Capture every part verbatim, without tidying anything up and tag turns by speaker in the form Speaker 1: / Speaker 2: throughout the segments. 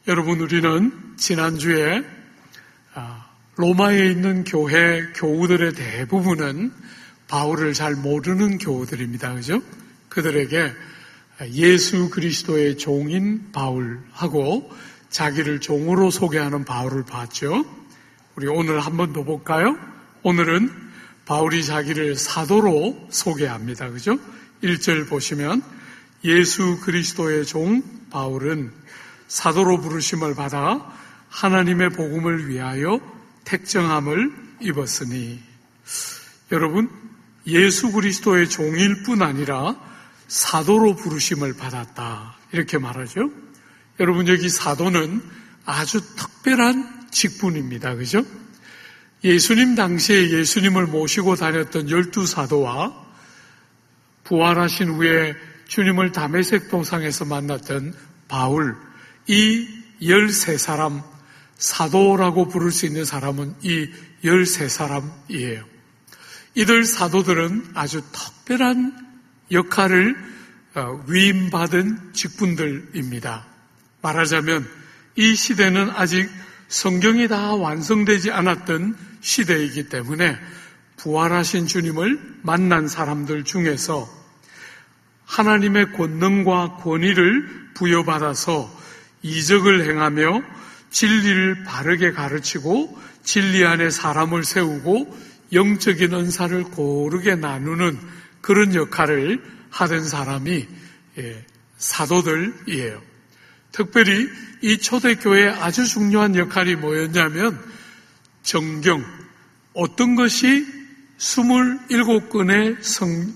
Speaker 1: 여러분, 우리는 지난주에 로마에 있는 교회 교우들의 대부분은 바울을 잘 모르는 교우들입니다. 그죠? 그들에게 예수 그리스도의 종인 바울하고 자기를 종으로 소개하는 바울을 봤죠. 우리 오늘 한 번 더 볼까요? 오늘은 바울이 자기를 사도로 소개합니다. 그죠? 일 절 보시면 예수 그리스도의 종 바울은 사도로 부르심을 받아 하나님의 복음을 위하여 택정함을 입었으니. 여러분, 예수 그리스도의 종일 뿐 아니라 사도로 부르심을 받았다, 이렇게 말하죠. 여러분, 여기 사도는 아주 특별한 직분입니다. 그죠? 예수님 당시에 예수님을 모시고 다녔던 열두 사도와 부활하신 후에 주님을 다메섹 동상에서 만났던 바울, 이 열세 사람, 사도라고 부를 수 있는 사람은 이 열세 사람이에요. 이들 사도들은 아주 특별한 역할을 위임받은 직분들입니다. 말하자면 이 시대는 아직 성경이 다 완성되지 않았던 시대이기 때문에 부활하신 주님을 만난 사람들 중에서 하나님의 권능과 권위를 부여받아서 이적을 행하며 진리를 바르게 가르치고 진리 안에 사람을 세우고 영적인 은사를 고르게 나누는 그런 역할을 하던 사람이 사도들이에요. 특별히 이 초대교회의 아주 중요한 역할이 뭐였냐면 정경, 어떤 것이 스물일곱 권의 성,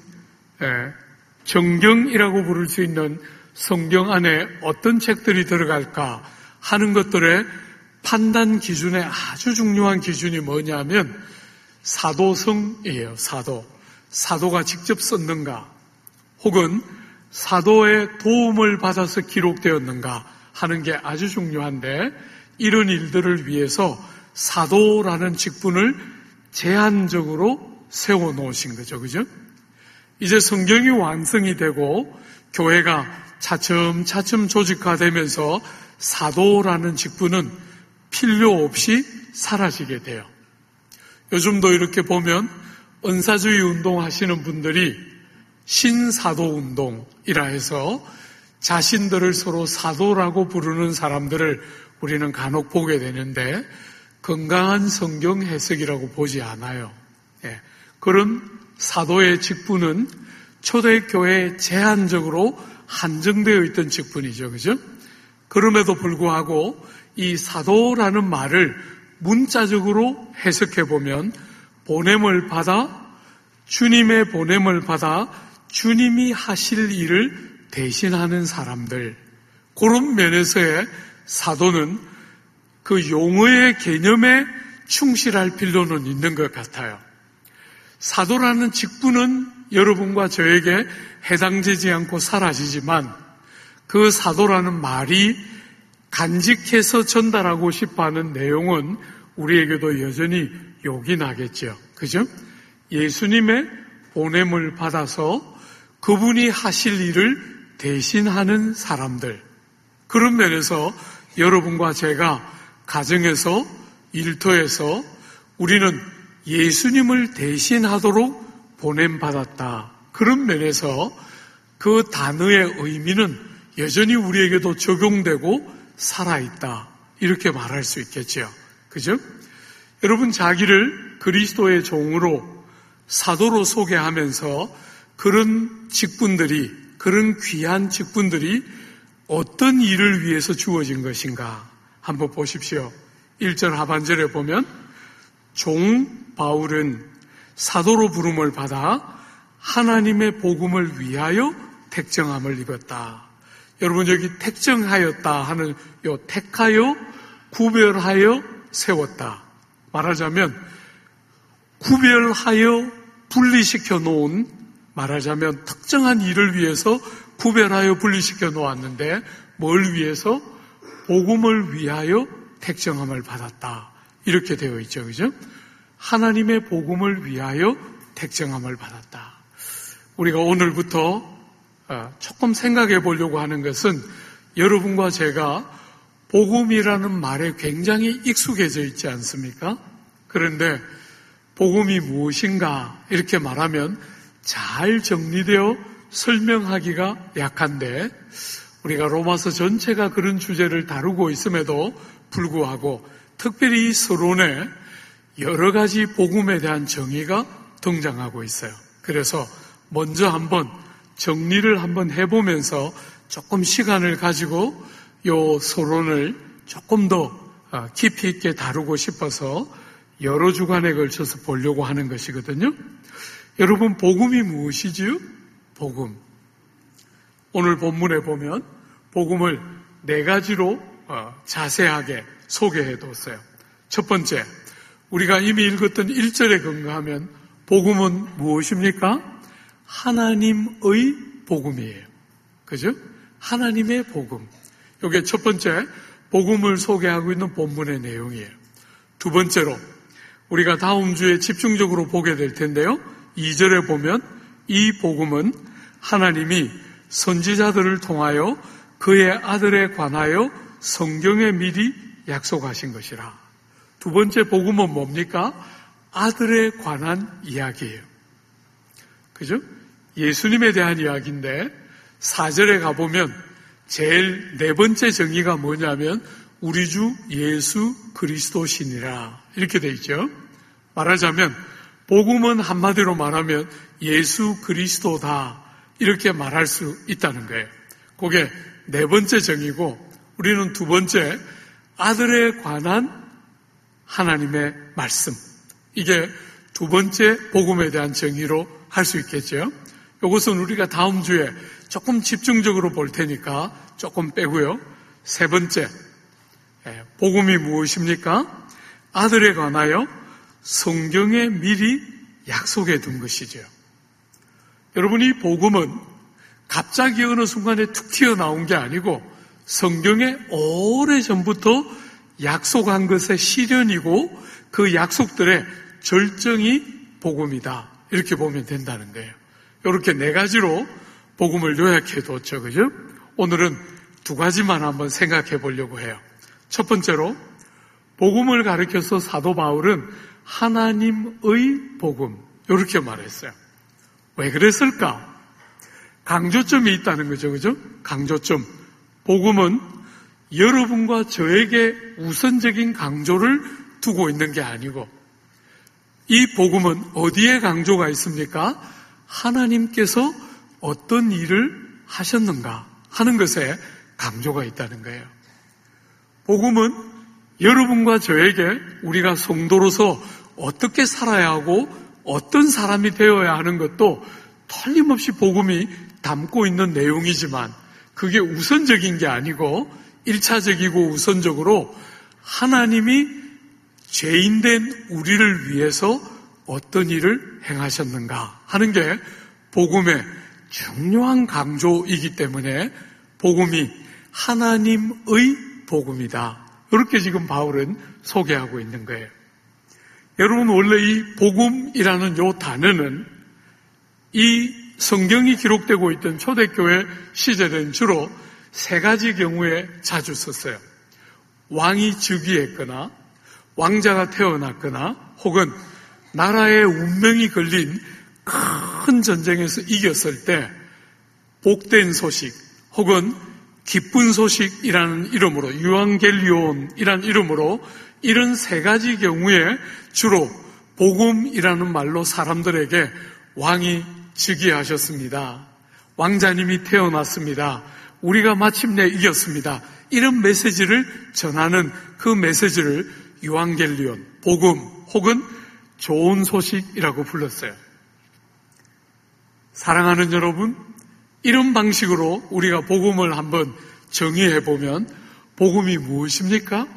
Speaker 1: 정경이라고 부를 수 있는 성경 안에 어떤 책들이 들어갈까 하는 것들의 판단 기준에 아주 중요한 기준이 뭐냐면 사도성이에요. 사도. 사도가 직접 썼는가 혹은 사도의 도움을 받아서 기록되었는가 하는 게 아주 중요한데, 이런 일들을 위해서 사도라는 직분을 제한적으로 세워놓으신 거죠. 그죠? 이제 성경이 완성이 되고 교회가 차츰차츰 조직화되면서 사도라는 직분은 필요 없이 사라지게 돼요. 요즘도 이렇게 보면 은사주의 운동하시는 분들이 신사도운동이라 해서 자신들을 서로 사도라고 부르는 사람들을 우리는 간혹 보게 되는데 건강한 성경 해석이라고 보지 않아요. 예, 그런 사도의 직분은 초대교회에 제한적으로 한정되어 있던 직분이죠. 그죠? 그럼에도 불구하고 이 사도라는 말을 문자적으로 해석해 보면 보냄을 받아, 주님의 보냄을 받아 주님이 하실 일을 대신하는 사람들, 그런 면에서의 사도는 그 용어의 개념에 충실할 필요는 있는 것 같아요. 사도라는 직분은 여러분과 저에게 해당되지 않고 사라지지만 그 사도라는 말이 간직해서 전달하고 싶어하는 내용은 우리에게도 여전히 욕이 나겠죠. 그죠? 예수님의 보냄을 받아서 그분이 하실 일을 대신하는 사람들, 그런 면에서 여러분과 제가 가정에서, 일터에서 우리는 예수님을 대신하도록 보냄받았다. 그런 면에서 그 단어의 의미는 여전히 우리에게도 적용되고 살아있다, 이렇게 말할 수 있겠죠. 그죠? 여러분, 자기를 그리스도의 종으로, 사도로 소개하면서 그런 직분들이, 그런 귀한 직분들이 어떤 일을 위해서 주어진 것인가 한번 보십시오. 일 절 하반절에 보면 종 바울은 사도로 부름을 받아 하나님의 복음을 위하여 택정함을 입었다. 여러분, 여기 택정하였다 하는 요 택하여, 구별하여, 세웠다. 말하자면 구별하여 분리시켜 놓은, 말하자면 특정한 일을 위해서 구별하여 분리시켜 놓았는데 뭘 위해서? 복음을 위하여 택정함을 받았다. 이렇게 되어 있죠. 그죠? 하나님의 복음을 위하여 택정함을 받았다. 우리가 오늘부터 조금 생각해 보려고 하는 것은 여러분과 제가 복음이라는 말에 굉장히 익숙해져 있지 않습니까? 그런데 복음이 무엇인가 이렇게 말하면 잘 정리되어 설명하기가 약한데, 우리가 로마서 전체가 그런 주제를 다루고 있음에도 불구하고 특별히 이 서론에 여러 가지 복음에 대한 정의가 등장하고 있어요. 그래서 먼저 한번 정리를 한번 해보면서 조금 시간을 가지고 이 서론을 조금 더 깊이 있게 다루고 싶어서 여러 주간에 걸쳐서 보려고 하는 것이거든요. 여러분, 복음이 무엇이지요? 복음. 오늘 본문에 보면 복음을 네 가지로 자세하게 소개해뒀어요. 첫 번째, 우리가 이미 읽었던 일 절에 근거하면 복음은 무엇입니까? 하나님의 복음이에요. 그죠? 하나님의 복음. 이게 첫 번째 복음을 소개하고 있는 본문의 내용이에요. 두 번째로 우리가 다음 주에 집중적으로 보게 될 텐데요. 이 절에 보면 이 복음은 하나님이 선지자들을 통하여 그의 아들에 관하여 성경에 미리 약속하신 것이라. 두 번째 복음은 뭡니까? 아들에 관한 이야기예요. 그죠? 예수님에 대한 이야기인데 사 절에 가보면 제일 네 번째 정의가 뭐냐면 우리 주 예수 그리스도시니라 이렇게 돼 있죠. 말하자면 복음은 한마디로 말하면 예수 그리스도다 이렇게 말할 수 있다는 거예요. 그게 네 번째 정의고, 우리는 두 번째 아들에 관한 하나님의 말씀, 이게 두 번째 복음에 대한 정의로 할 수 있겠죠. 이것은 우리가 다음 주에 조금 집중적으로 볼 테니까 조금 빼고요. 세 번째, 복음이 무엇입니까? 아들에 관하여 성경에 미리 약속해 둔 것이죠. 여러분, 이 복음은 갑자기 어느 순간에 툭 튀어나온 게 아니고 성경에 오래전부터 약속한 것의 실현이고 그 약속들의 절정이 복음이다 이렇게 보면 된다는 거예요. 이렇게 네 가지로 복음을 요약해뒀죠. 그죠? 오늘은 두 가지만 한번 생각해 보려고 해요. 첫 번째로 복음을 가리켜서 사도 바울은 하나님의 복음 이렇게 말했어요. 왜 그랬을까? 강조점이 있다는 거죠. 그죠? 강조점. 복음은 여러분과 저에게 우선적인 강조를 두고 있는 게 아니고 이 복음은 어디에 강조가 있습니까? 하나님께서 어떤 일을 하셨는가 하는 것에 강조가 있다는 거예요. 복음은 여러분과 저에게 우리가 성도로서 어떻게 살아야 하고 어떤 사람이 되어야 하는 것도 틀림없이 복음이 담고 있는 내용이지만 그게 우선적인 게 아니고 일차적이고 우선적으로 하나님이 죄인된 우리를 위해서 어떤 일을 행하셨는가 하는 게 복음의 중요한 강조이기 때문에 복음이 하나님의 복음이다. 이렇게 지금 바울은 소개하고 있는 거예요. 여러분, 원래 이 복음이라는 요 단어는 이 성경이 기록되고 있던 초대교회 시절엔 주로 세 가지 경우에 자주 썼어요. 왕이 즉위했거나 왕자가 태어났거나 혹은 나라의 운명이 걸린 큰 전쟁에서 이겼을 때 복된 소식 혹은 기쁜 소식이라는 이름으로 유앙겔리온이라는 이름으로 이런 세 가지 경우에 주로 복음이라는 말로 사람들에게 왕이 즉위하셨습니다. 왕자님이 태어났습니다. 우리가 마침내 이겼습니다. 이런 메시지를 전하는 그 메시지를 유앙겔리온, 복음 혹은 좋은 소식이라고 불렀어요. 사랑하는 여러분, 이런 방식으로 우리가 복음을 한번 정의해 보면 복음이 무엇입니까?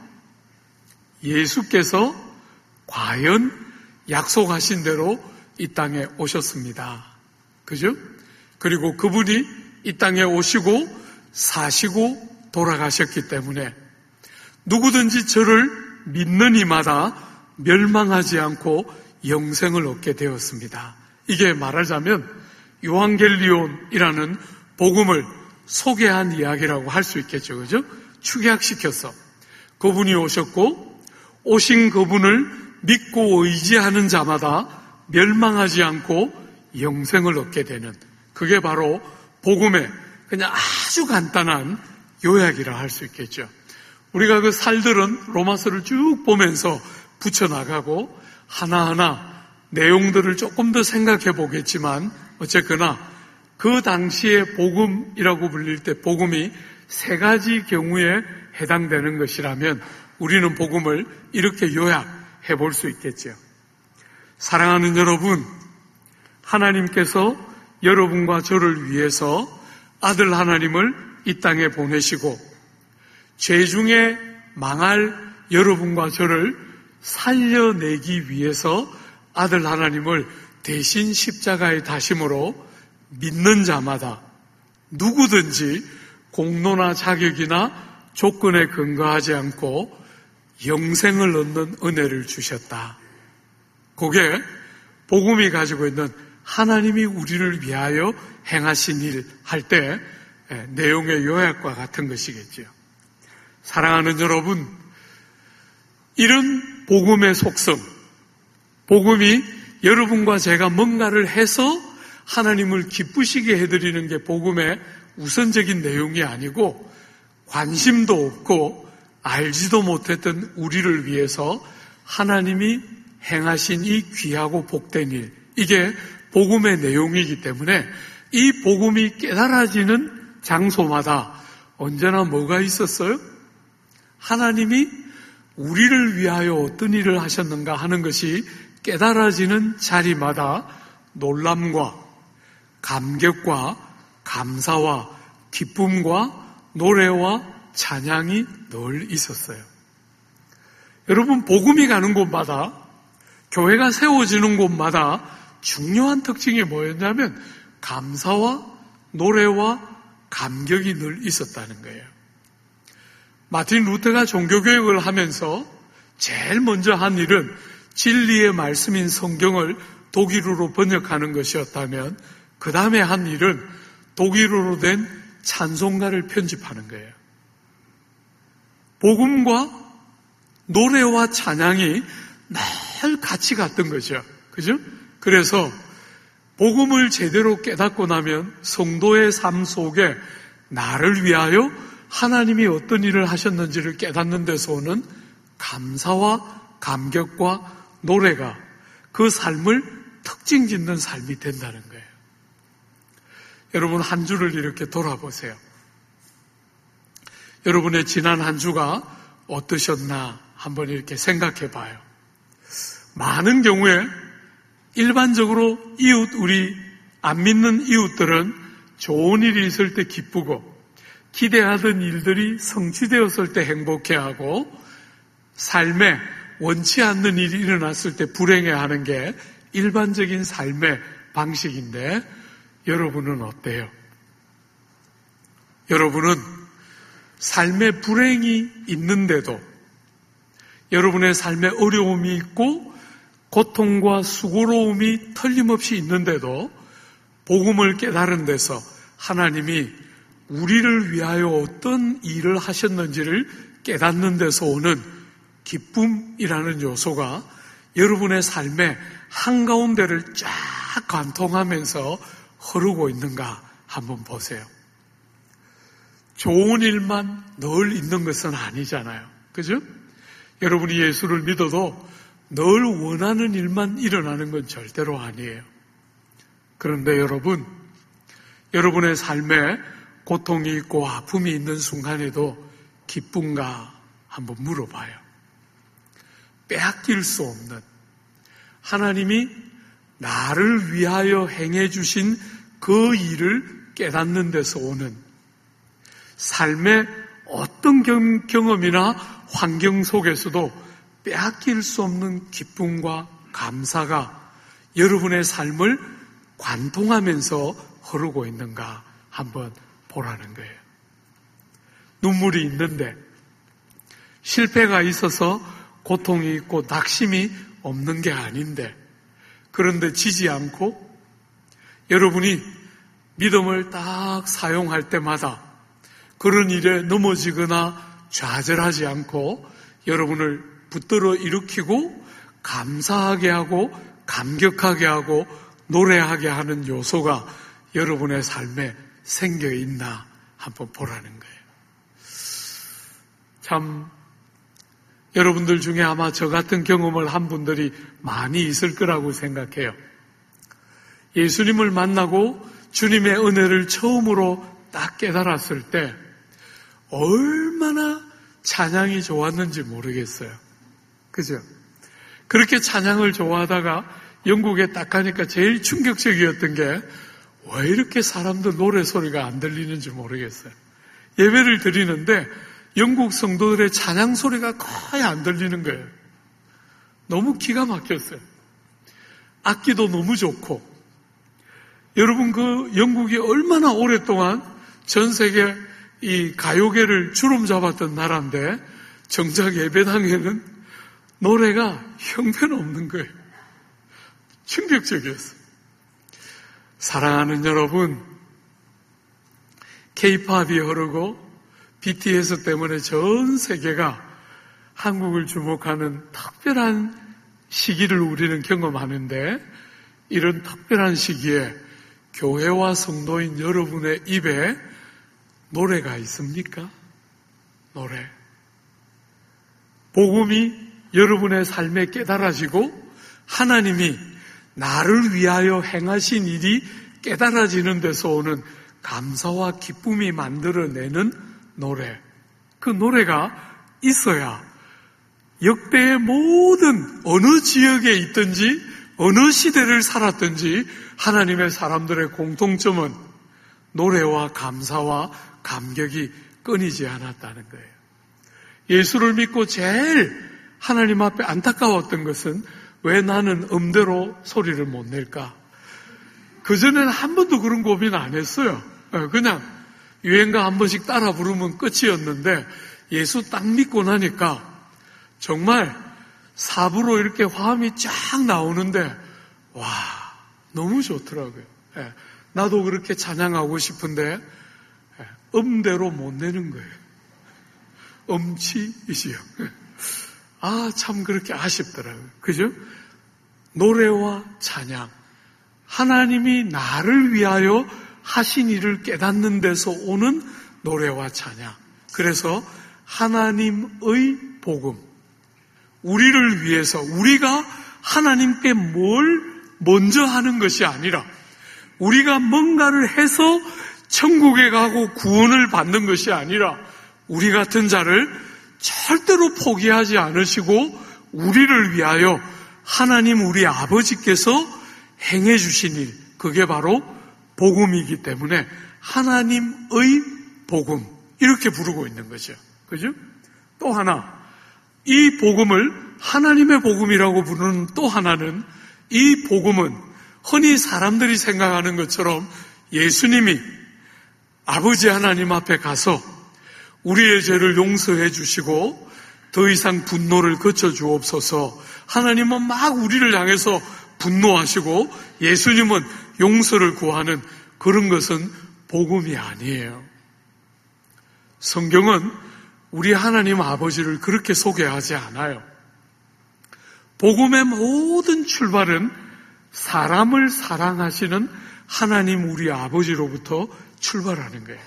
Speaker 1: 예수께서 과연 약속하신 대로 이 땅에 오셨습니다. 그죠? 그리고 그분이 이 땅에 오시고 사시고 돌아가셨기 때문에 누구든지 저를 믿는 이마다 멸망하지 않고 영생을 얻게 되었습니다. 이게 말하자면 유앙겔리온이라는 복음을 소개한 이야기라고 할 수 있겠죠. 그죠? 축약시켜서 그분이 오셨고 오신 그분을 믿고 의지하는 자마다 멸망하지 않고 영생을 얻게 되는, 그게 바로 복음의 그냥 아주 간단한 요약이라 할 수 있겠죠. 우리가 그 살들은 로마서를 쭉 보면서 붙여나가고 하나하나 내용들을 조금 더 생각해 보겠지만, 어쨌거나 그 당시에 복음이라고 불릴 때 복음이 세 가지 경우에 해당되는 것이라면 우리는 복음을 이렇게 요약해 볼 수 있겠죠. 사랑하는 여러분, 하나님께서 여러분과 저를 위해서 아들 하나님을 이 땅에 보내시고 죄 중에 망할 여러분과 저를 살려내기 위해서 아들 하나님을 대신 십자가에 다심으로 믿는 자마다 누구든지 공로나 자격이나 조건에 근거하지 않고 영생을 얻는 은혜를 주셨다. 그게 복음이 가지고 있는 하나님이 우리를 위하여 행하신 일 할 때 내용의 요약과 같은 것이겠죠. 사랑하는 여러분, 이런 복음의 속성, 복음이 여러분과 제가 뭔가를 해서 하나님을 기쁘시게 해드리는 게 복음의 우선적인 내용이 아니고, 관심도 없고 알지도 못했던 우리를 위해서 하나님이 행하신 이 귀하고 복된 일, 이게 복음의 내용이기 때문에 이 복음이 깨달아지는 장소마다 언제나 뭐가 있었어요? 하나님이 우리를 위하여 어떤 일을 하셨는가 하는 것이 깨달아지는 자리마다 놀람과 감격과 감사와 기쁨과 노래와 찬양이 늘 있었어요. 여러분, 복음이 가는 곳마다, 교회가 세워지는 곳마다 중요한 특징이 뭐였냐면 감사와 노래와 감격이 늘 있었다는 거예요. 마틴 루터가 종교개혁을 하면서 제일 먼저 한 일은 진리의 말씀인 성경을 독일어로 번역하는 것이었다면, 그 다음에 한 일은 독일어로 된 찬송가를 편집하는 거예요. 복음과 노래와 찬양이 늘 같이 갔던 거죠. 그죠? 그래서 복음을 제대로 깨닫고 나면 성도의 삶 속에 나를 위하여 하나님이 어떤 일을 하셨는지를 깨닫는 데서 오는 감사와 감격과 노래가 그 삶을 특징 짓는 삶이 된다는 거예요. 여러분, 한 주를 이렇게 돌아보세요. 여러분의 지난 한 주가 어떠셨나 한번 이렇게 생각해 봐요. 많은 경우에 일반적으로 이웃, 우리 안 믿는 이웃들은 좋은 일이 있을 때 기쁘고 기대하던 일들이 성취되었을 때 행복해하고 삶에 원치 않는 일이 일어났을 때 불행해하는 게 일반적인 삶의 방식인데, 여러분은 어때요? 여러분은 삶에 불행이 있는데도, 여러분의 삶에 어려움이 있고 고통과 수고로움이 틀림없이 있는데도 복음을 깨달은 데서 하나님이 우리를 위하여 어떤 일을 하셨는지를 깨닫는 데서 오는 기쁨이라는 요소가 여러분의 삶의 한가운데를 쫙 관통하면서 흐르고 있는가 한번 보세요. 좋은 일만 늘 있는 것은 아니잖아요. 그죠? 여러분이 예수를 믿어도 늘 원하는 일만 일어나는 건 절대로 아니에요. 그런데 여러분, 여러분의 삶에 고통이 있고 아픔이 있는 순간에도 기쁜가 한번 물어봐요. 빼앗길 수 없는 하나님이 나를 위하여 행해 주신 그 일을 깨닫는 데서 오는 삶의 어떤 경험이나 환경 속에서도 빼앗길 수 없는 기쁨과 감사가 여러분의 삶을 관통하면서 흐르고 있는가 한번 보라는 거예요. 눈물이 있는데, 실패가 있어서 고통이 있고 낙심이 없는 게 아닌데, 그런데 지지 않고 여러분이 믿음을 딱 사용할 때마다 그런 일에 넘어지거나 좌절하지 않고 여러분을 붙들어 일으키고 감사하게 하고 감격하게 하고 노래하게 하는 요소가 여러분의 삶에 생겨 있나 한번 보라는 거예요. 참 여러분들 중에 아마 저 같은 경험을 한 분들이 많이 있을 거라고 생각해요. 예수님을 만나고 주님의 은혜를 처음으로 딱 깨달았을 때 얼마나 찬양이 좋았는지 모르겠어요. 그죠? 그렇게 찬양을 좋아하다가 영국에 딱 가니까 제일 충격적이었던 게 왜 이렇게 사람들 노래 소리가 안 들리는지 모르겠어요. 예배를 드리는데 영국 성도들의 찬양 소리가 거의 안 들리는 거예요. 너무 기가 막혔어요. 악기도 너무 좋고. 여러분, 그 영국이 얼마나 오랫동안 전 세계 이 가요계를 주름 잡았던 나라인데 정작 예배당에는 노래가 형편없는 거예요. 충격적이었어요. 사랑하는 여러분, 케이팝이 흐르고 비티에스 때문에 전 세계가 한국을 주목하는 특별한 시기를 우리는 경험하는데 이런 특별한 시기에 교회와 성도인 여러분의 입에 노래가 있습니까? 노래. 복음이 여러분의 삶에 깨달아지고 하나님이 나를 위하여 행하신 일이 깨달아지는 데서 오는 감사와 기쁨이 만들어내는 노래. 그 노래가 있어야 역대의 모든 어느 지역에 있든지 어느 시대를 살았든지 하나님의 사람들의 공통점은 노래와 감사와 감격이 끊이지 않았다는 거예요. 예수를 믿고 제일 하나님 앞에 안타까웠던 것은 왜 나는 음대로 소리를 못 낼까? 그전에는 한 번도 그런 고민 안 했어요. 그냥 유행가 한 번씩 따라 부르면 끝이었는데 예수 딱 믿고 나니까 정말 삽으로 이렇게 화음이 쫙 나오는데 와, 너무 좋더라고요. 나도 그렇게 찬양하고 싶은데 음대로 못 내는 거예요. 음치이지요. 아, 참 그렇게 아쉽더라고요. 그죠? 노래와 찬양. 하나님이 나를 위하여 하신 일을 깨닫는 데서 오는 노래와 찬양. 그래서 하나님의 복음. 우리를 위해서, 우리가 하나님께 뭘 먼저 하는 것이 아니라 우리가 뭔가를 해서 천국에 가고 구원을 받는 것이 아니라 우리 같은 자를 절대로 포기하지 않으시고 우리를 위하여 하나님 우리 아버지께서 행해 주신 일, 그게 바로 복음이기 때문에 하나님의 복음 이렇게 부르고 있는 거죠. 그죠? 또 하나, 이 복음을 하나님의 복음이라고 부르는 또 하나는 이 복음은 흔히 사람들이 생각하는 것처럼 예수님이 아버지 하나님 앞에 가서 우리의 죄를 용서해 주시고 더 이상 분노를 거쳐 주옵소서. 하나님은 막 우리를 향해서 분노하시고 예수님은 용서를 구하는 그런 것은 복음이 아니에요. 성경은 우리 하나님 아버지를 그렇게 소개하지 않아요. 복음의 모든 출발은 사람을 사랑하시는 하나님 우리 아버지로부터 출발하는 거예요.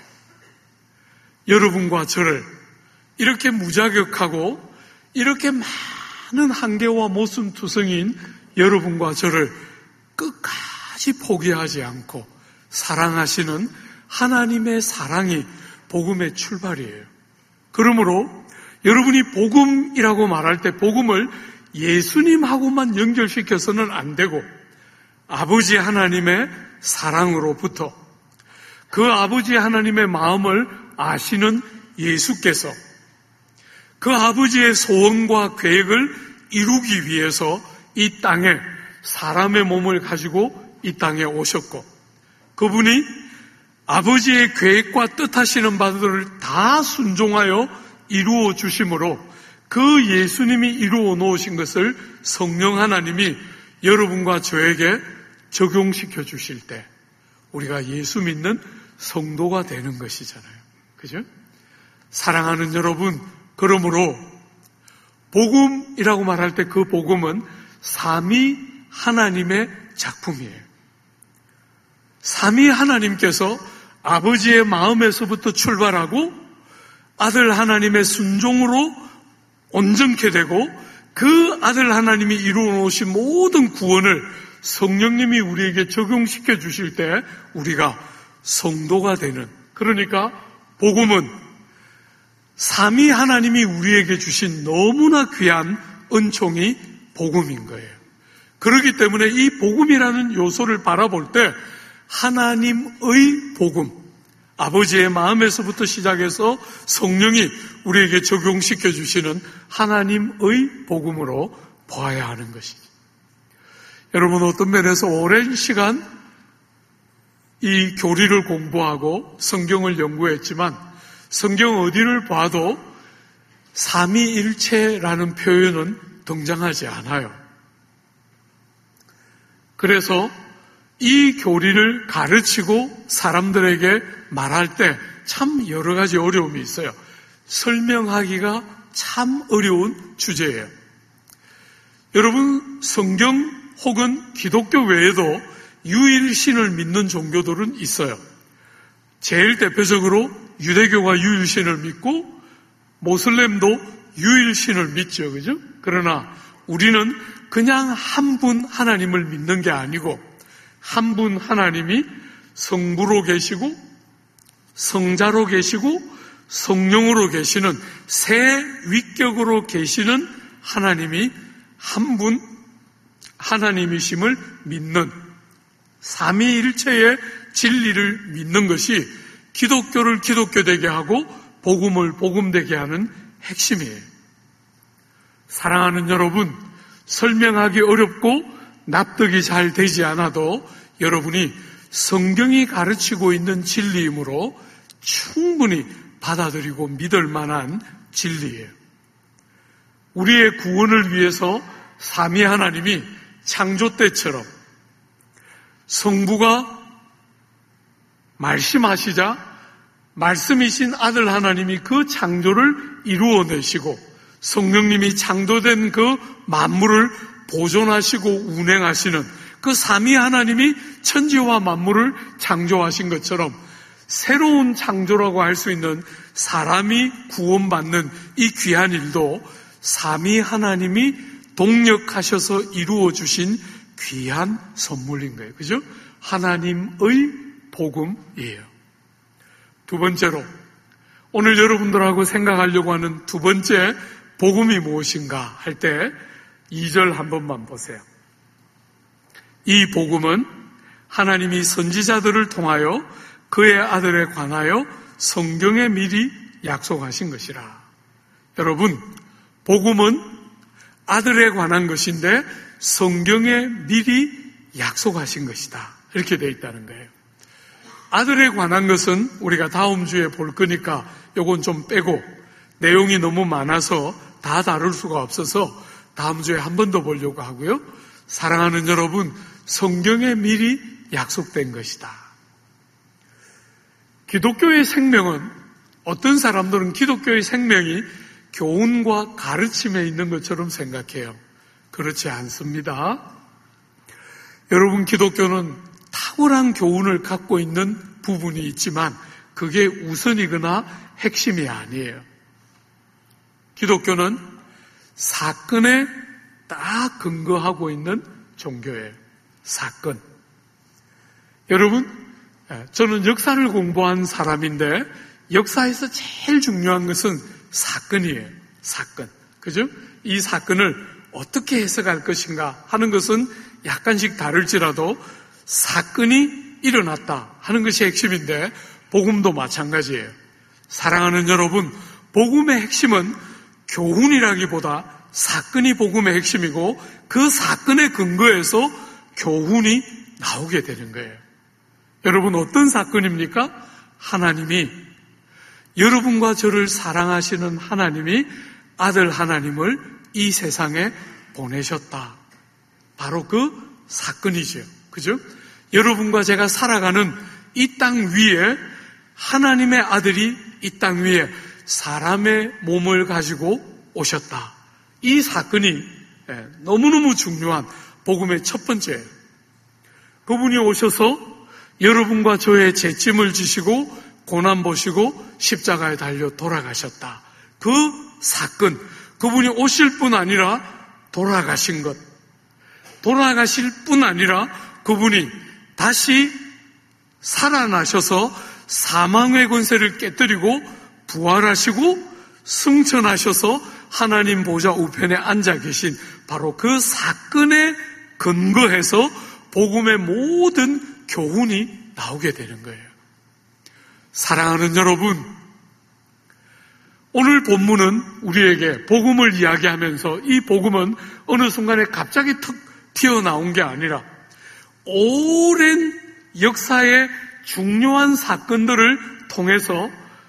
Speaker 1: 여러분과 저를 이렇게 무자격하고 이렇게 많은 한계와 모순투성인 여러분과 저를 끝까지 포기하지 않고 사랑하시는 하나님의 사랑이 복음의 출발이에요. 그러므로 여러분이 복음이라고 말할 때 복음을 예수님하고만 연결시켜서는 안 되고 아버지 하나님의 사랑으로부터 그 아버지 하나님의 마음을 아시는 예수께서 그 아버지의 소원과 계획을 이루기 위해서 이 땅에 사람의 몸을 가지고 이 땅에 오셨고 그분이 아버지의 계획과 뜻하시는 바들을 다 순종하여 이루어 주심으로 그 예수님이 이루어 놓으신 것을 성령 하나님이 여러분과 저에게 적용시켜 주실 때 우리가 예수 믿는 성도가 되는 것이잖아요. 그죠? 사랑하는 여러분, 그러므로 복음이라고 말할 때 그 복음은 삼위 하나님의 작품이에요. 삼위 하나님께서 아버지의 마음에서부터 출발하고 아들 하나님의 순종으로 온전케 되고 그 아들 하나님이 이루어 놓으신 모든 구원을 성령님이 우리에게 적용시켜 주실 때 우리가 성도가 되는, 그러니까 복음은 삼위 하나님이 우리에게 주신 너무나 귀한 은총이 복음인 거예요. 그렇기 때문에 이 복음이라는 요소를 바라볼 때 하나님의 복음, 아버지의 마음에서부터 시작해서 성령이 우리에게 적용시켜 주시는 하나님의 복음으로 보아야 하는 것이죠. 여러분, 어떤 면에서 오랜 시간 이 교리를 공부하고 성경을 연구했지만 성경 어디를 봐도 삼위일체라는 표현은 등장하지 않아요. 그래서 이 교리를 가르치고 사람들에게 말할 때 참 여러 가지 어려움이 있어요. 설명하기가 참 어려운 주제예요. 여러분, 성경 혹은 기독교 외에도 유일신을 믿는 종교들은 있어요. 제일 대표적으로 유대교가 유일신을 믿고 모슬렘도 유일신을 믿죠. 그죠? 그러나 우리는 그냥 한 분 하나님을 믿는 게 아니고 한 분 하나님이 성부로 계시고 성자로 계시고 성령으로 계시는 세 위격으로 계시는 하나님이 한 분 하나님이심을 믿는 삼위일체의 진리를 믿는 것이 기독교를 기독교되게 하고 복음을 복음되게 하는 핵심이에요. 사랑하는 여러분, 설명하기 어렵고 납득이 잘 되지 않아도 여러분이 성경이 가르치고 있는 진리이므로 충분히 받아들이고 믿을 만한 진리예요. 우리의 구원을 위해서 삼위 하나님이 창조 때처럼 성부가 말씀하시자 말씀이신 아들 하나님이 그 창조를 이루어내시고 성령님이 창조된 그 만물을 보존하시고 운행하시는 그 삼위 하나님이 천지와 만물을 창조하신 것처럼 새로운 창조라고 할 수 있는 사람이 구원받는 이 귀한 일도 삼위 하나님이 동력하셔서 이루어 주신 귀한 선물인 거예요. 그죠? 하나님의 복음이에요. 두 번째로 오늘 여러분들하고 생각하려고 하는 두 번째 복음이 무엇인가 할 때 이 절 한 번만 보세요. 이 복음은 하나님이 선지자들을 통하여 그의 아들에 관하여 성경에 미리 약속하신 것이라. 여러분, 복음은 아들에 관한 것인데 성경에 미리 약속하신 것이다. 이렇게 되어 있다는 거예요. 아들에 관한 것은 우리가 다음 주에 볼 거니까 요건 좀 빼고 내용이 너무 많아서 다 다룰 수가 없어서 다음 주에 한 번 더 보려고 하고요. 사랑하는 여러분, 성경에 미리 약속된 것이다. 기독교의 생명은 어떤 사람들은 기독교의 생명이 교훈과 가르침에 있는 것처럼 생각해요. 그렇지 않습니다. 여러분, 기독교는 탁월한 교훈을 갖고 있는 부분이 있지만 그게 우선이거나 핵심이 아니에요. 기독교는 사건에 딱 근거하고 있는 종교예요. 사건. 여러분, 저는 역사를 공부한 사람인데 역사에서 제일 중요한 것은 사건이에요. 사건. 그죠? 이 사건을 어떻게 해석할 것인가 하는 것은 약간씩 다를지라도 사건이 일어났다 하는 것이 핵심인데 복음도 마찬가지예요. 사랑하는 여러분, 복음의 핵심은 교훈이라기보다 사건이 복음의 핵심이고 그 사건의 근거에서 교훈이 나오게 되는 거예요. 여러분, 어떤 사건입니까? 하나님이, 여러분과 저를 사랑하시는 하나님이 아들 하나님을 이 세상에 보내셨다. 바로 그 사건이죠. 그죠? 여러분과 제가 살아가는 이 땅 위에 하나님의 아들이 이 땅 위에 사람의 몸을 가지고 오셨다. 이 사건이 너무너무 중요한 복음의 첫 번째예요. 그분이 오셔서 여러분과 저의 죄짐을 지시고 고난 보시고 십자가에 달려 돌아가셨다. 그 사건, 그분이 오실 뿐 아니라 돌아가신 것, 돌아가실 뿐 아니라 그분이 다시 살아나셔서 사망의 권세를 깨뜨리고 부활하시고 승천하셔서 하나님 보좌 우편에 앉아 계신 바로 그 사건에 근거해서 복음의 모든 교훈이 나오게 되는 거예요. 사랑하는 여러분, 오늘 본문은 우리에게 복음을 이야기하면서 이 복음은 어느 순간에 갑자기 툭 튀어나온 게 아니라 오랜 역사의 중요한 사건들을 통해서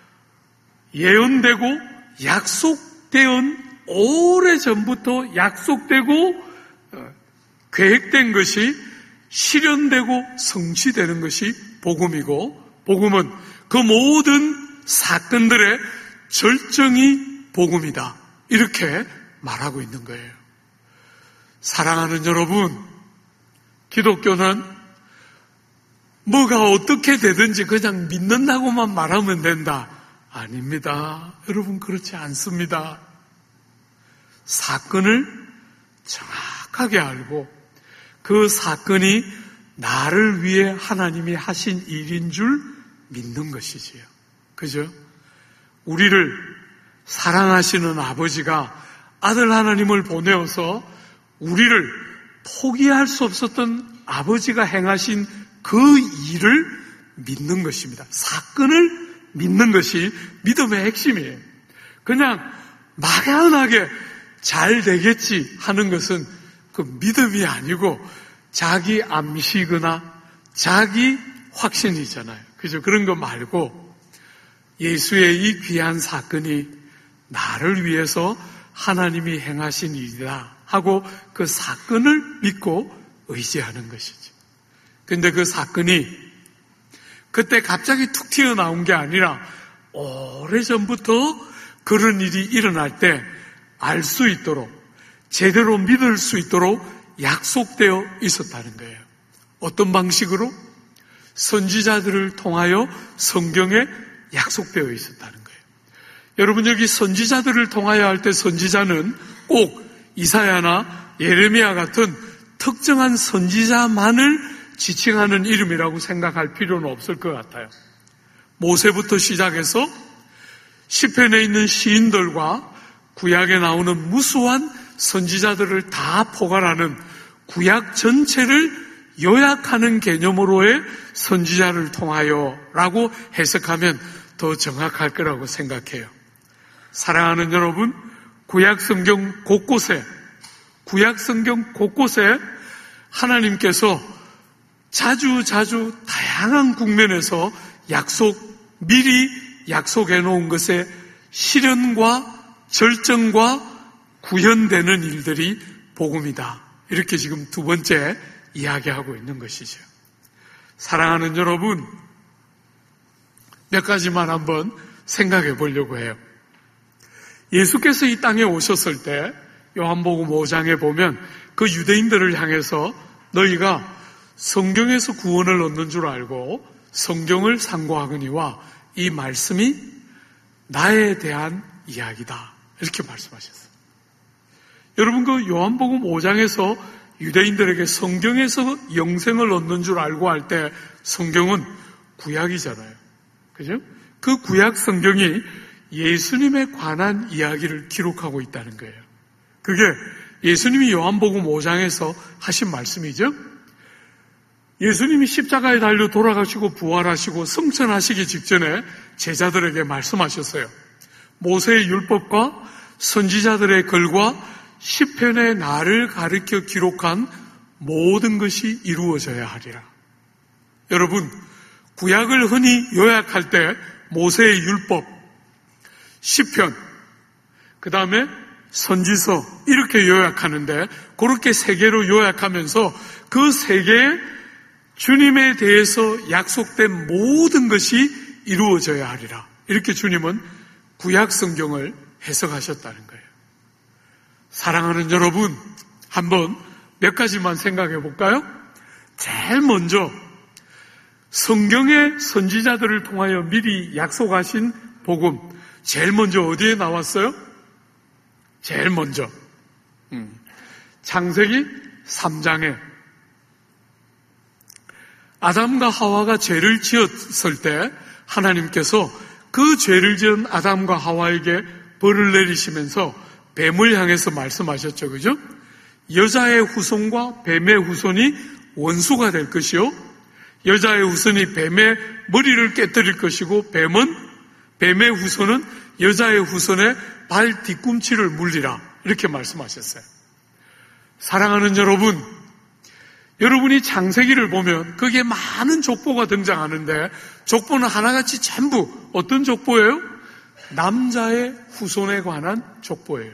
Speaker 1: 예언되고 약속되은 오래전부터 약속되고 계획된 것이 실현되고 성취되는 것이 복음이고, 복음은 그 모든 사건들의 절정이 복음이다. 이렇게 말하고 있는 거예요. 사랑하는 여러분, 기독교는 뭐가 어떻게 되든지 그냥 믿는다고만 말하면 된다. 아닙니다. 여러분, 그렇지 않습니다. 사건을 정확하게 알고 그 사건이 나를 위해 하나님이 하신 일인 줄 믿는 것이지요. 그죠? 우리를 사랑하시는 아버지가 아들 하나님을 보내어서 우리를 포기할 수 없었던 아버지가 행하신 그 일을 믿는 것입니다. 사건을 믿는 것이 믿음의 핵심이에요. 그냥 막연하게 잘 되겠지 하는 것은 그 믿음이 아니고 자기 암시거나 자기 확신이잖아요. 그죠? 그런 거 말고 예수의 이 귀한 사건이 나를 위해서 하나님이 행하신 일이다 하고 그 사건을 믿고 의지하는 것이죠. 근데 그 사건이 그때 갑자기 툭 튀어나온 게 아니라 오래전부터 그런 일이 일어날 때 알 수 있도록, 제대로 믿을 수 있도록 약속되어 있었다는 거예요. 어떤 방식으로? 선지자들을 통하여 성경에 약속되어 있었다는 거예요. 여러분, 여기 선지자들을 통하여 할 때 선지자는 꼭 이사야나 예레미야 같은 특정한 선지자만을 지칭하는 이름이라고 생각할 필요는 없을 것 같아요. 모세부터 시작해서 시편에 있는 시인들과 구약에 나오는 무수한 선지자들을 다 포괄하는 구약 전체를 요약하는 개념으로의 선지자를 통하여라고 해석하면 더 정확할 거라고 생각해요. 사랑하는 여러분, 구약 성경 곳곳에 구약 성경 곳곳에 하나님께서 자주 자주 다양한 국면에서 약속, 미리 약속해 놓은 것의 실현과 절정과 구현되는 일들이 복음이다. 이렇게 지금 두 번째 이야기하고 있는 것이죠. 사랑하는 여러분, 몇 가지만 한번 생각해 보려고 해요. 예수께서 이 땅에 오셨을 때 요한복음 오 장에 보면 그 유대인들을 향해서 너희가 성경에서 구원을 얻는 줄 알고 성경을 상고하거니와 이 말씀이 나에 대한 이야기다. 이렇게 말씀하셨어요. 여러분, 그 요한복음 오 장에서 유대인들에게 성경에서 영생을 얻는 줄 알고 할 때 성경은 구약이잖아요. 그죠? 그 구약 성경이 예수님에 관한 이야기를 기록하고 있다는 거예요. 그게 예수님이 요한복음 오 장에서 하신 말씀이죠. 예수님이 십자가에 달려 돌아가시고 부활하시고 승천하시기 직전에 제자들에게 말씀하셨어요. 모세의 율법과 선지자들의 글과 시편의 나를 가르쳐 기록한 모든 것이 이루어져야 하리라. 여러분, 구약을 흔히 요약할 때 모세의 율법, 시편, 그 다음에 선지서 이렇게 요약하는데 그렇게 세 개로 요약하면서 그 세 개의 주님에 대해서 약속된 모든 것이 이루어져야 하리라. 이렇게 주님은 구약 성경을 해석하셨다는 거예요. 사랑하는 여러분, 한번 몇 가지만 생각해 볼까요? 제일 먼저 성경의 선지자들을 통하여 미리 약속하신 복음, 제일 먼저 어디에 나왔어요? 제일 먼저 음, 창세기 삼 장에 아담과 하와가 죄를 지었을 때 하나님께서 그 죄를 지은 아담과 하와에게 벌을 내리시면서 뱀을 향해서 말씀하셨죠. 그죠? 여자의 후손과 뱀의 후손이 원수가 될 것이요, 여자의 후손이 뱀의 머리를 깨뜨릴 것이고 뱀은 뱀의 후손은 여자의 후손의 발 뒤꿈치를 물리라, 이렇게 말씀하셨어요. 사랑하는 여러분, 여러분이 창세기를 보면 거기에 많은 족보가 등장하는데 족보는 하나같이 전부 어떤 족보예요? 남자의 후손에 관한 족보예요.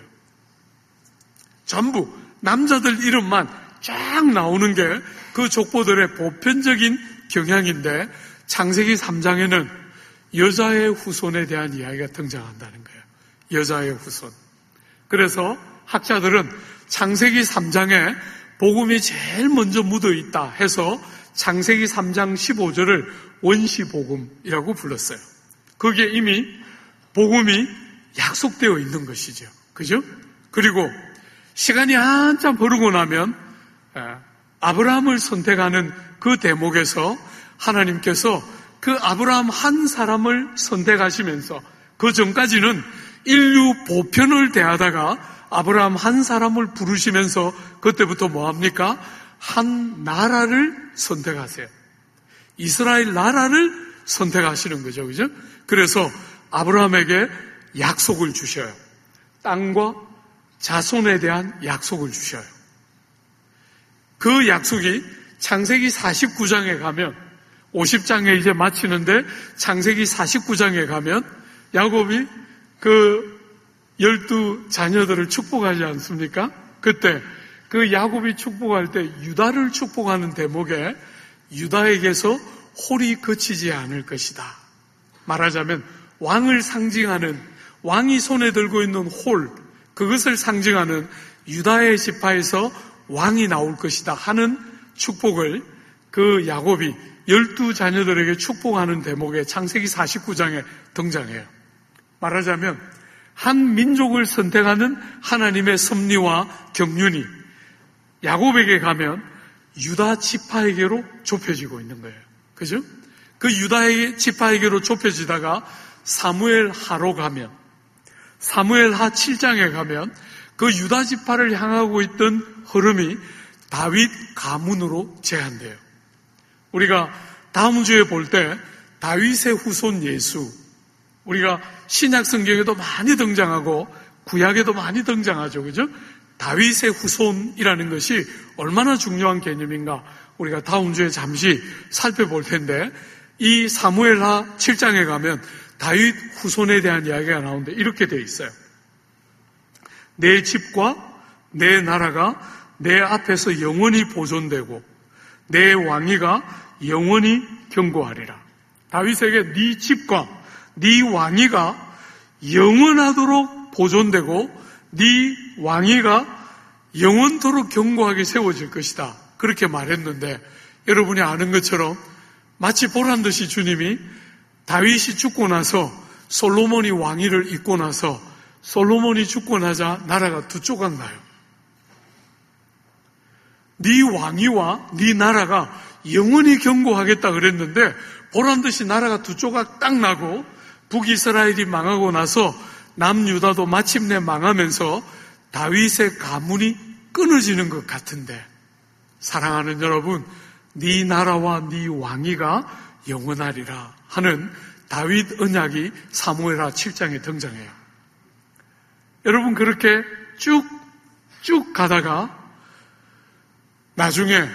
Speaker 1: 전부 남자들 이름만 쫙 나오는 게 그 족보들의 보편적인 경향인데 창세기 삼 장에는 여자의 후손에 대한 이야기가 등장한다는 거예요. 여자의 후손. 그래서 학자들은 창세기 삼 장에 복음이 제일 먼저 묻어 있다 해서 창세기 삼 장 십오 절을 원시복음이라고 불렀어요. 거기에 이미 복음이 약속되어 있는 것이죠. 그죠? 그리고 시간이 한참 흐르고 나면 아브라함을 선택하는 그 대목에서 하나님께서 그 아브라함 한 사람을 선택하시면서 그 전까지는 인류 보편을 대하다가 아브라함 한 사람을 부르시면서 그때부터 뭐합니까? 한 나라를 선택하세요. 이스라엘 나라를 선택하시는 거죠. 그죠? 그래서 아브라함에게 약속을 주셔요. 땅과 자손에 대한 약속을 주셔요. 그 약속이 창세기 사십구 장에 가면, 오십 장에 이제 마치는데 창세기 사십구 장에 가면 야곱이 그 열두 자녀들을 축복하지 않습니까? 그때 그 야곱이 축복할 때 유다를 축복하는 대목에 유다에게서 홀이 그치지 않을 것이다. 말하자면 왕을 상징하는, 왕이 손에 들고 있는 홀, 그것을 상징하는 유다의 지파에서 왕이 나올 것이다 하는 축복을 그 야곱이 열두 자녀들에게 축복하는 대목에 창세기 사십구 장에 등장해요. 말하자면 한 민족을 선택하는 하나님의 섭리와 경륜이 야곱에게 가면 유다 지파에게로 좁혀지고 있는 거예요. 그죠? 그 유다의 지파에게로 좁혀지다가 사무엘 하로 가면, 사무엘 하 칠 장에 가면 그 유다 지파를 향하고 있던 흐름이 다윗 가문으로 제한돼요. 우리가 다음 주에 볼 때 다윗의 후손 예수, 우리가 신약 성경에도 많이 등장하고 구약에도 많이 등장하죠. 그죠? 다윗의 후손이라는 것이 얼마나 중요한 개념인가 우리가 다음 주에 잠시 살펴볼 텐데, 이 사무엘하 칠 장에 가면 다윗 후손에 대한 이야기가 나오는데 이렇게 되어 있어요. 내 집과 내 나라가 내 앞에서 영원히 보존되고 내 왕위가 영원히 견고하리라. 다윗에게 네 집과 네 왕위가 영원하도록 보존되고 네 왕위가 영원토록 견고하게 세워질 것이다. 그렇게 말했는데 여러분이 아는 것처럼 마치 보란듯이 주님이 다윗이 죽고 나서 솔로몬이 왕위를 잇고 나서 솔로몬이 죽고 나자 나라가 두 조각 나요. 네 왕위와 네 나라가 영원히 견고하겠다 그랬는데 보란듯이 나라가 두 조각 딱 나고 북이스라엘이 망하고 나서 남유다도 마침내 망하면서 다윗의 가문이 끊어지는 것 같은데, 사랑하는 여러분, 네 나라와 네 왕위가 영원하리라 하는 다윗 언약이 사무엘하 칠 장에 등장해요. 여러분, 그렇게 쭉 쭉 가다가 나중에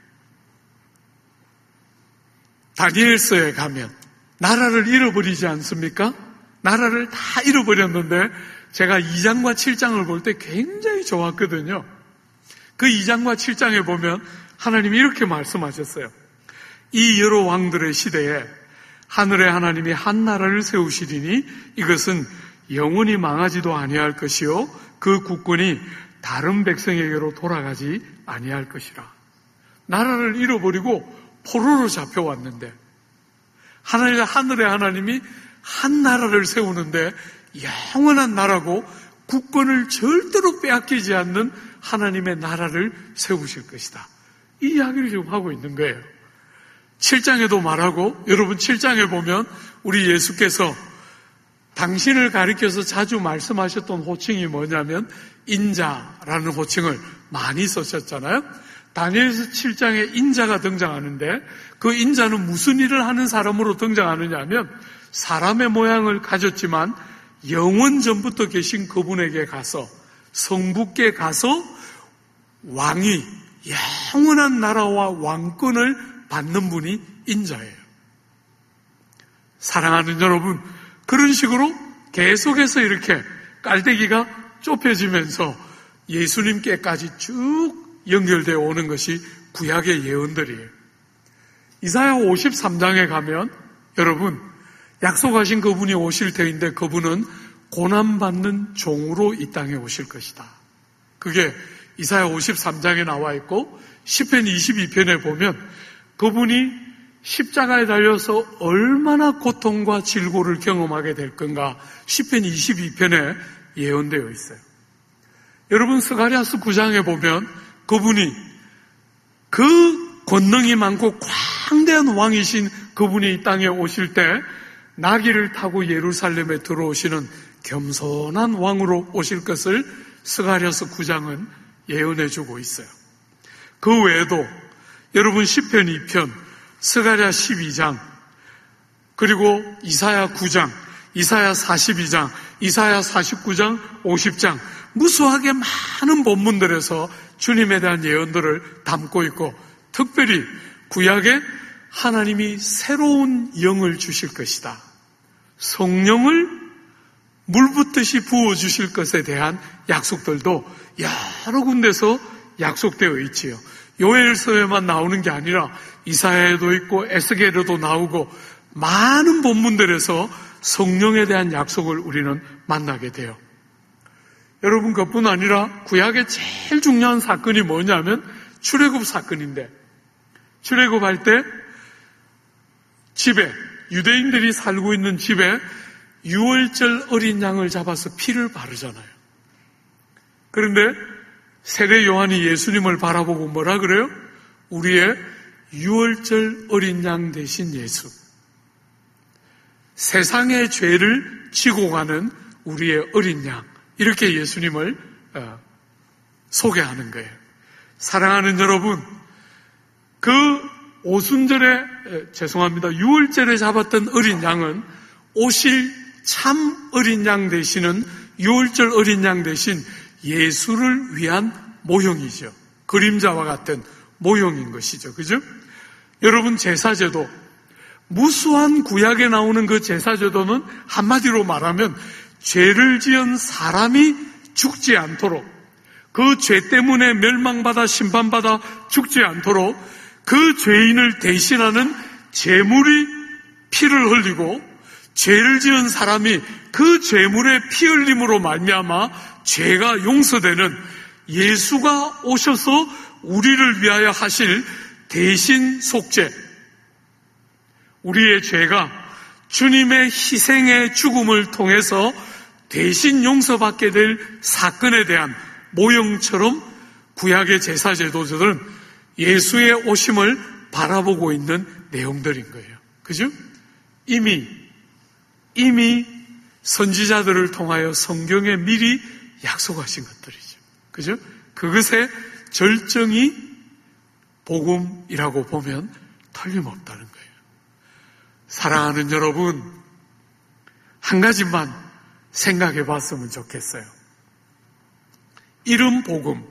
Speaker 1: 다니엘서에 가면 나라를 잃어버리지 않습니까? 나라를 다 잃어버렸는데 제가 이 장과 칠 장을 볼 때 굉장히 좋았거든요. 그 이 장과 칠 장에 보면 하나님이 이렇게 말씀하셨어요. 이 여러 왕들의 시대에 하늘의 하나님이 한 나라를 세우시리니 이것은 영원히 망하지도 아니할 것이요 그 국권이 다른 백성에게로 돌아가지 아니할 것이라. 나라를 잃어버리고 포로로 잡혀왔는데 하나님, 하늘의 하나님이 한 나라를 세우는데 영원한 나라고 국권을 절대로 빼앗기지 않는 하나님의 나라를 세우실 것이다. 이 이야기를 지금 하고 있는 거예요. 칠 장에도 말하고, 여러분 칠 장에 보면 우리 예수께서 당신을 가리켜서 자주 말씀하셨던 호칭이 뭐냐면 인자라는 호칭을 많이 쓰셨잖아요. 다니엘서 칠 장에 인자가 등장하는데 그 인자는 무슨 일을 하는 사람으로 등장하느냐 하면 사람의 모양을 가졌지만 영원 전부터 계신 그분에게 가서 성부께 가서 왕이 영원한 나라와 왕권을 받는 분이 인자예요. 사랑하는 여러분, 그런 식으로 계속해서 이렇게 깔때기가 좁혀지면서 예수님께까지 쭉 연결되어 오는 것이 구약의 예언들이에요. 이사야 오십삼 장에 가면 여러분 약속하신 그분이 오실 터인데 그분은 고난받는 종으로 이 땅에 오실 것이다. 그게 이사야 오십삼 장에 나와 있고 시편 이십이 편에 보면 그분이 십자가에 달려서 얼마나 고통과 질고를 경험하게 될 건가 시편 이십이 편에 예언되어 있어요. 여러분 스가랴서 구 장에 보면 그분이 그 권능이 많고 광대한 왕이신 그분이 이 땅에 오실 때 나귀를 타고 예루살렘에 들어오시는 겸손한 왕으로 오실 것을 스가랴서 구 장은 예언해주고 있어요. 그 외에도 여러분 시편 이 편, 스가랴 십이 장, 그리고 이사야 구 장, 이사야 사십이 장, 이사야 사십구 장, 오십 장 무수하게 많은 본문들에서 주님에 대한 예언들을 담고 있고 특별히 구약에 하나님이 새로운 영을 주실 것이다. 성령을 물붓듯이 부어주실 것에 대한 약속들도 여러 군데서 약속되어 있지요. 요엘서에만 나오는 게 아니라 이사야에도 있고 에스겔에도 나오고 많은 본문들에서 성령에 대한 약속을 우리는 만나게 돼요. 여러분 그뿐 아니라 구약의 제일 중요한 사건이 뭐냐면 출애굽 사건인데 출애굽할 때 집에 유대인들이 살고 있는 집에 유월절 어린 양을 잡아서 피를 바르잖아요. 그런데 세례 요한이 예수님을 바라보고 뭐라 그래요? 우리의 유월절 어린 양 되신 예수. 세상의 죄를 지고 가는 우리의 어린 양. 이렇게 예수님을 어, 소개하는 거예요. 사랑하는 여러분, 그 오순절에 에, 죄송합니다. 유월절에 잡았던 어린 양은 오실 참 어린 양 되시는 유월절 어린 양 대신 예수를 위한 모형이죠. 그림자와 같은 모형인 것이죠. 그죠? 여러분 제사제도 무수한 구약에 나오는 그 제사제도는 한마디로 말하면 죄를 지은 사람이 죽지 않도록 그 죄 때문에 멸망받아 심판받아 죽지 않도록 그 죄인을 대신하는 제물이 피를 흘리고 죄를 지은 사람이 그 제물의 피 흘림으로 말미암아 죄가 용서되는 예수가 오셔서 우리를 위하여 하실 대신 속죄, 우리의 죄가 주님의 희생의 죽음을 통해서 대신 용서받게 될 사건에 대한 모형처럼 구약의 제사제도들은 예수의 오심을 바라보고 있는 내용들인 거예요. 그죠? 이미 이미 선지자들을 통하여 성경에 미리 약속하신 것들이죠. 그죠? 그것의 절정이 복음이라고 보면 틀림없다는 거예요. 사랑하는 여러분, 한 가지만 생각해 봤으면 좋겠어요. 이름 복음,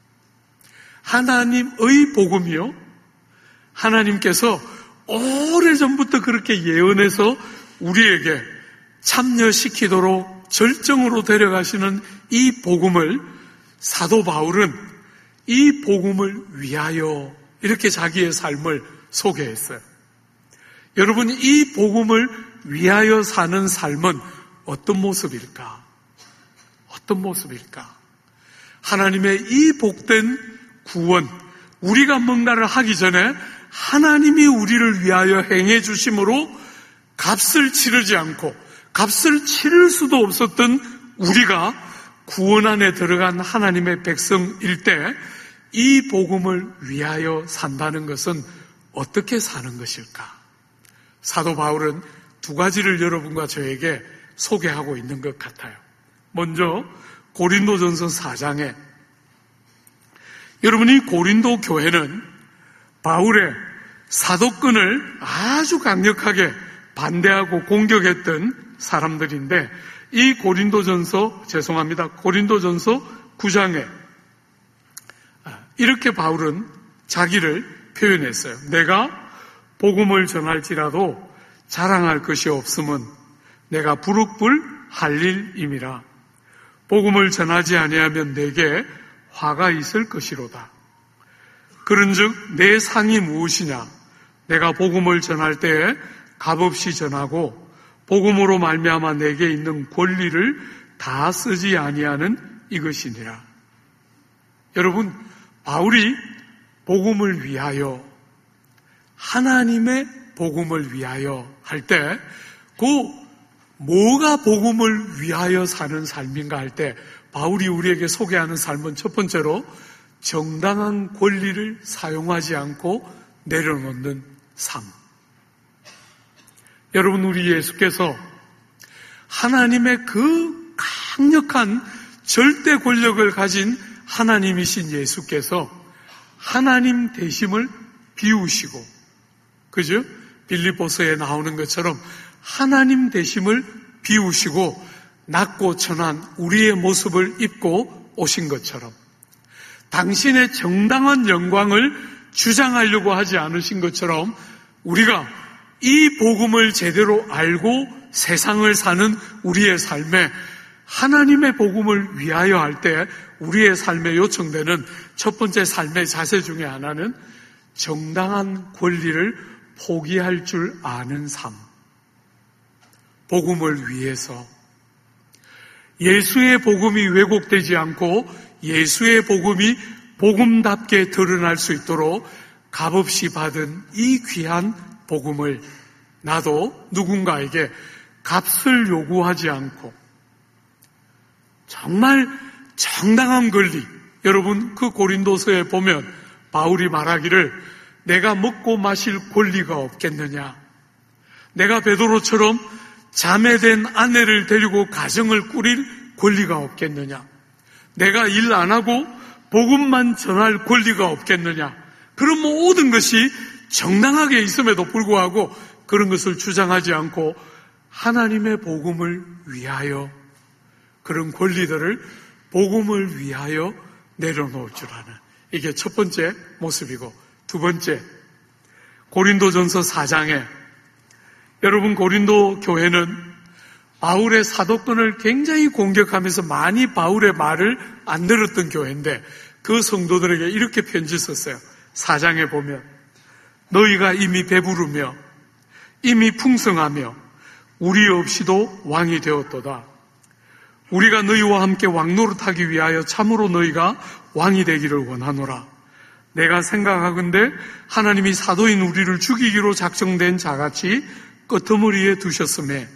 Speaker 1: 하나님의 복음이요. 하나님께서 오래전부터 그렇게 예언해서 우리에게 참여시키도록 절정으로 데려가시는 이 복음을 사도 바울은 이 복음을 위하여 이렇게 자기의 삶을 소개했어요. 여러분, 이 복음을 위하여 사는 삶은 어떤 모습일까? 어떤 모습일까? 하나님의 이 복된 구원, 우리가 뭔가를 하기 전에 하나님이 우리를 위하여 행해 주심으로 값을 치르지 않고 값을 치를 수도 없었던 우리가 구원 안에 들어간 하나님의 백성일 때 이 복음을 위하여 산다는 것은 어떻게 사는 것일까? 사도 바울은 두 가지를 여러분과 저에게 소개하고 있는 것 같아요. 먼저 고린도전서 사 장에 여러분이 고린도 교회는 바울의 사도권을 아주 강력하게 반대하고 공격했던 사람들인데 이 고린도전서 죄송합니다. 고린도전서 구 장에 이렇게 바울은 자기를 표현했어요. 내가 복음을 전할지라도 자랑할 것이 없음은 내가 부룩불 할 일임이라. 복음을 전하지 아니하면 내게 화가 있을 것이로다. 그런즉 내 상이 무엇이냐? 내가 복음을 전할 때에 값없이 전하고 복음으로 말미암아 내게 있는 권리를 다 쓰지 아니하는 이것이니라. 여러분, 바울이 복음을 위하여 하나님의 복음을 위하여 할 때 그 뭐가 복음을 위하여 사는 삶인가 할 때 바울이 우리에게 소개하는 삶은 첫 번째로 정당한 권리를 사용하지 않고 내려놓는 삶. 여러분, 우리 예수께서 하나님의 그 강력한 절대 권력을 가진 하나님이신 예수께서 하나님 되심을 비우시고, 그죠? 빌립보서에 나오는 것처럼 하나님 되심을 비우시고 낮고 천한 우리의 모습을 입고 오신 것처럼 당신의 정당한 영광을 주장하려고 하지 않으신 것처럼 우리가 이 복음을 제대로 알고 세상을 사는 우리의 삶에 하나님의 복음을 위하여 할 때 우리의 삶에 요청되는 첫 번째 삶의 자세 중에 하나는 정당한 권리를 포기할 줄 아는 삶. 복음을 위해서 예수의 복음이 왜곡되지 않고 예수의 복음이 복음답게 드러날 수 있도록 값없이 받은 이 귀한 복음을 나도 누군가에게 값을 요구하지 않고 정말 정당한 권리, 여러분 그 고린도서에 보면 바울이 말하기를 내가 먹고 마실 권리가 없겠느냐, 내가 베드로처럼 자매된 아내를 데리고 가정을 꾸릴 권리가 없겠느냐, 내가 일 안 하고 복음만 전할 권리가 없겠느냐. 그런 모든 것이 정당하게 있음에도 불구하고 그런 것을 주장하지 않고 하나님의 복음을 위하여 그런 권리들을 복음을 위하여 내려놓을 줄 아는, 이게 첫 번째 모습이고, 두 번째 고린도전서 사 장에 여러분 고린도 교회는 바울의 사도권을 굉장히 공격하면서 많이 바울의 말을 안 들었던 교회인데 그 성도들에게 이렇게 편지 썼어요. 사 장에 보면 너희가 이미 배부르며 이미 풍성하며 우리 없이도 왕이 되었도다. 우리가 너희와 함께 왕노릇하기 위하여 참으로 너희가 왕이 되기를 원하노라. 내가 생각하건대 하나님이 사도인 우리를 죽이기로 작정된 자같이 끄트머리에 두셨음에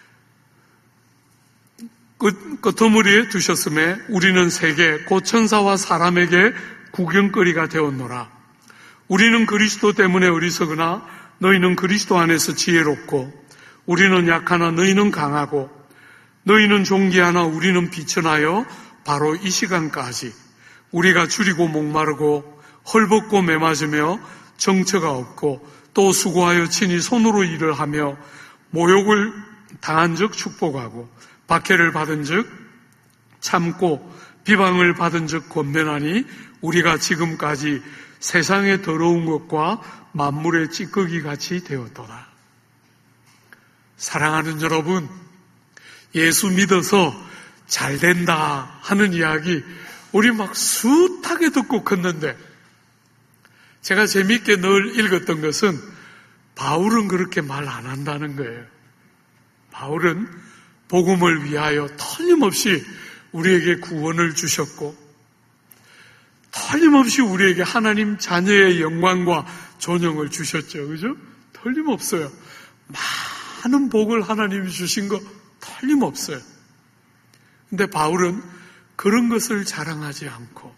Speaker 1: 끄트머리에 두셨음에 우리는 세계 곧 천사와 사람에게 구경거리가 되었노라. 우리는 그리스도 때문에 어리석으나 너희는 그리스도 안에서 지혜롭고 우리는 약하나 너희는 강하고 너희는 존귀하나 우리는 비천하여 바로 이 시간까지 우리가 줄이고 목마르고 헐벗고 매맞으며 정처가 없고 또 수고하여 친히 손으로 일을 하며 모욕을 당한 즉 축복하고 박해를 받은 즉 참고 비방을 받은 즉 권면하니 우리가 지금까지 세상의 더러운 것과 만물의 찌꺼기 같이 되었도다. 사랑하는 여러분, 예수 믿어서 잘 된다 하는 이야기 우리 막 숱하게 듣고 컸는데 제가 재미있게 늘 읽었던 것은 바울은 그렇게 말 안 한다는 거예요. 바울은 복음을 위하여 틀림없이 우리에게 구원을 주셨고 틀림없이 우리에게 하나님 자녀의 영광과 존영을 주셨죠. 그죠? 틀림없어요. 많은 복을 하나님이 주신 거 틀림없어요. 근데 바울은 그런 것을 자랑하지 않고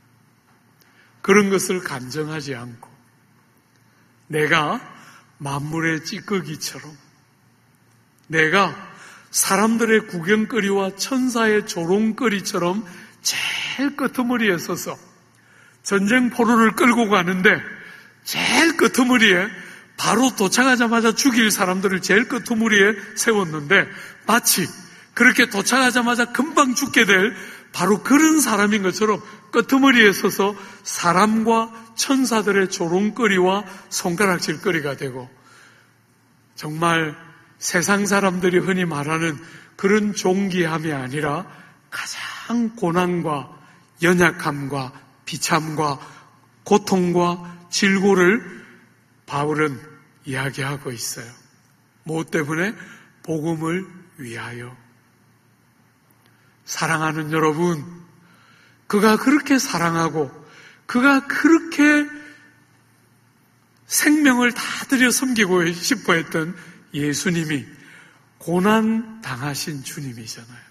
Speaker 1: 그런 것을 간증하지 않고 내가 만물의 찌꺼기처럼 내가 사람들의 구경거리와 천사의 조롱거리처럼 제일 끄트머리에 서서 전쟁 포로를 끌고 가는데 제일 끄트머리에 바로 도착하자마자 죽일 사람들을 제일 끄트머리에 세웠는데 마치 그렇게 도착하자마자 금방 죽게 될 바로 그런 사람인 것처럼 끄트머리에 서서 사람과 천사들의 조롱거리와 손가락질거리가 되고 정말 세상 사람들이 흔히 말하는 그런 존귀함이 아니라 가장 고난과 연약함과 비참과 고통과 질고를 바울은 이야기하고 있어요. 무엇 때문에? 복음을 위하여. 사랑하는 여러분, 그가 그렇게 사랑하고 그가 그렇게 생명을 다 들여 섬기고 싶어 했던 예수님이 고난 당하신 주님이잖아요.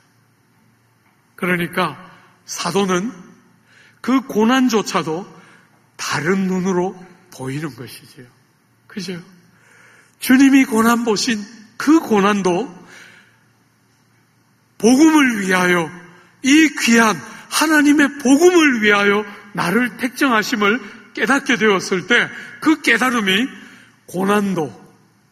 Speaker 1: 그러니까 사도는 그 고난조차도 다른 눈으로 보이는 것이지요. 그죠? 주님이 고난 보신 그 고난도 복음을 위하여, 이 귀한 하나님의 복음을 위하여 나를 택정하심을 깨닫게 되었을 때 그 깨달음이 고난도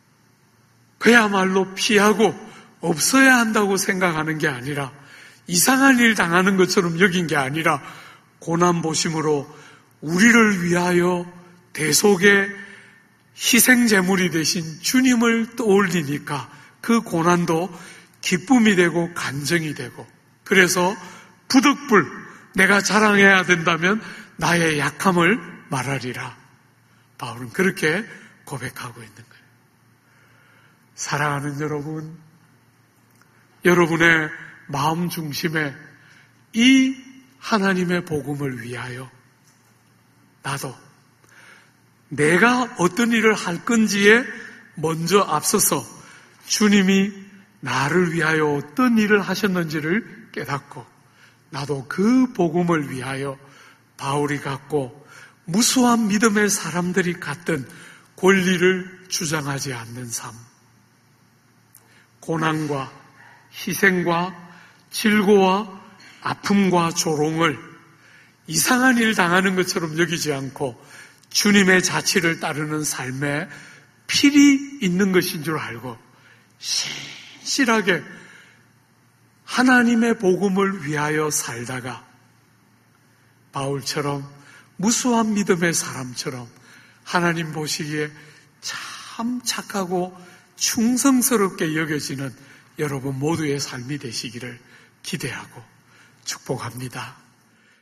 Speaker 1: 그야말로 피하고 없어야 한다고 생각하는 게 아니라 이상한 일 당하는 것처럼 여긴 게 아니라 고난 보심으로 우리를 위하여 대속의 희생제물이 되신 주님을 떠올리니까 그 고난도 기쁨이 되고 간증이 되고 그래서 부득불 내가 자랑해야 된다면 나의 약함을 말하리라. 바울은 그렇게 고백하고 있는 거예요. 사랑하는 여러분, 여러분의 마음 중심에 이 하나님의 복음을 위하여 나도 내가 어떤 일을 할 건지에 먼저 앞서서 주님이 나를 위하여 어떤 일을 하셨는지를 깨닫고 나도 그 복음을 위하여 바울이 갖고 무수한 믿음의 사람들이 갖던 권리를 주장하지 않는 삶, 고난과 희생과 질고와 아픔과 조롱을 이상한 일 당하는 것처럼 여기지 않고 주님의 자치를 따르는 삶에 필이 있는 것인 줄 알고 신실하게 하나님의 복음을 위하여 살다가 바울처럼 무수한 믿음의 사람처럼 하나님 보시기에 참 착하고 충성스럽게 여겨지는 여러분 모두의 삶이 되시기를 기대하고 축복합니다.